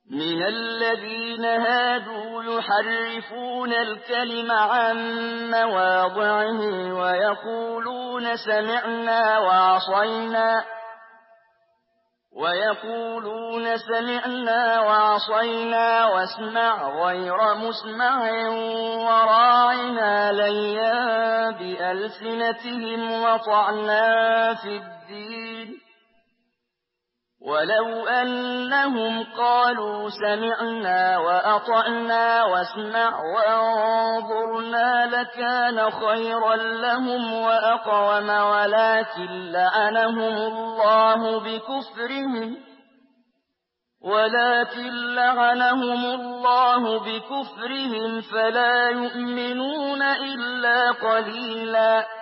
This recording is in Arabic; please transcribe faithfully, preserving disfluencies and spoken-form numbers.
مِنَ الَّذِينَ هَادُوا يُحَرِّفُونَ الْكَلِمَ عَن مَّوَاضِعِهِ وَيَقُولُونَ سَمِعْنَا وَعَصَيْنَا وَيَقُولُونَ سَمِعْنَا وَعَصَيْنَا وَاسْمَعْ غَيْرَ مُسْمَعٍ وَرَاعِنَا لَيًّا بِأَلْسِنَتِهِمْ وَطَعْنًا فِي الدِّينِ ۚ وَلَوْ أَنَّهُمْ قَالُوا سَمِعْنَا وَأَطَعْنَا وَاسْمَعْ وَانظُرْنَا لَكَانَ خَيْرًا لَّهُمْ وَأَقْوَمَ وَلَٰكِن لَّعَنَهُمُ اللَّهُ بِكُفْرِهِمْ ولكن لعنهم الله بكفرهم فلا يؤمنون إلا قليلا